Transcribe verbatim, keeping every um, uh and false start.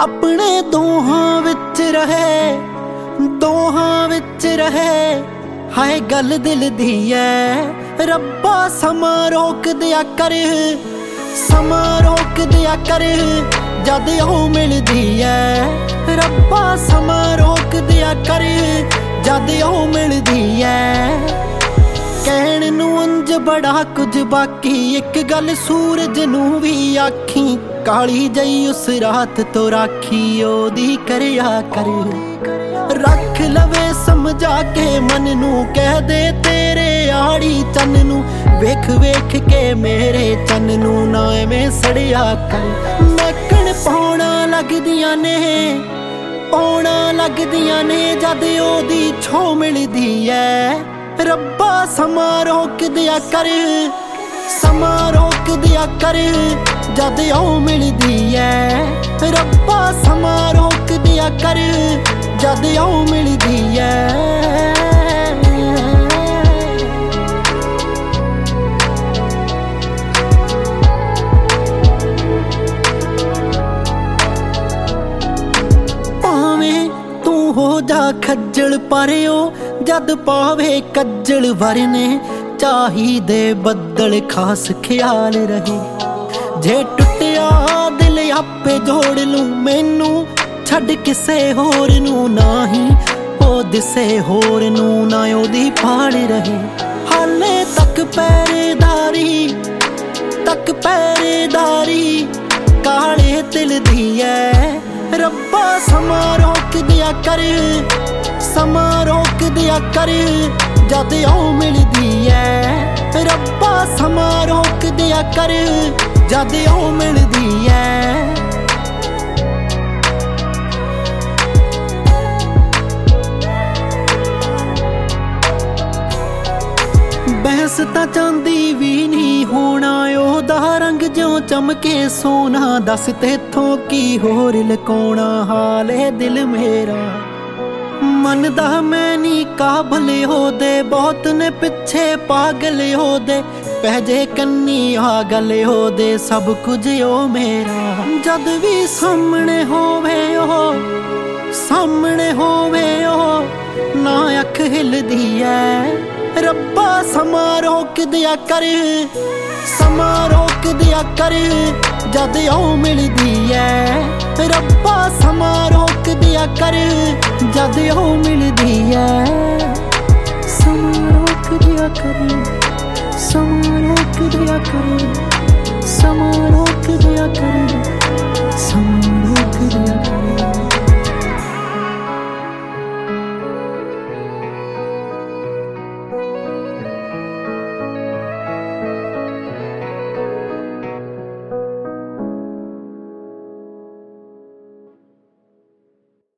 अपने दोहां विच रहे दोहां विच रहे हाय गल दिल दी है। रब्बा समा रोक दिया कर समा रोक दिया कर जद ओ मिलदी है। रब्बा समा रोक दिया कर जद ओ मिलदी है। कहण नूं अंज बड़ा कुछ बाकी एक गल सूरज नूं भी आखी काली जई उस रात तो राखी ओदी करया कर। रख लवे समझा के मन नूं कह दे तेरे आड़ी चन नूं वेख वेख के मेरे चन नूं ना एवें सड़िया कर। महकण पाउणा लगदियां ने पाउणा लगदियां ने जद ओदी छो मिलदी है। रब्बा समा रोक दिया कर समा रोक दिया कर जद ओ मिलदी है। रब्बा समा रोक दिया कर जद ओ मिलदी है। हो जा खज्जल पर ओ जद पावे कज्जल वरने चाहिदे बदल खास ख्याल रहे। जे टुटिया दिल आपे जोड़ लूं मैनू छड़ किसे होर नू नाही ओ दिसे होर नू ना ओदी पाल रहे। हाले तक पैरेदारी तक पैरेदारी काले दिल दी है। रब्बा समा रोक दिया कर समा रोक दिया कर जद ओ मिलदी है। रब्बा समा रोक दिया कर जद ओ मिलदी है। बहस तां चांदी भी नहीं होना ओदा रंग ज्यों चमके सोना। दस तेथों की होर लुकाउणा हाले दिल मेरा मनदा मैं नी काबल होदे बहुत ने पिछे पागल होदे पहजे कन्नी आ गल होदे सब कुछ ओ मेरा। जद भी सामने होवे ओ सामने होवे ओ ना अख हिलदी है। रब्बा समा रोक दिया कर समा रोक दिया कर जद ओ मिलदी है। रब्बा समा रोक दिया कर जद ओ मिलदी है।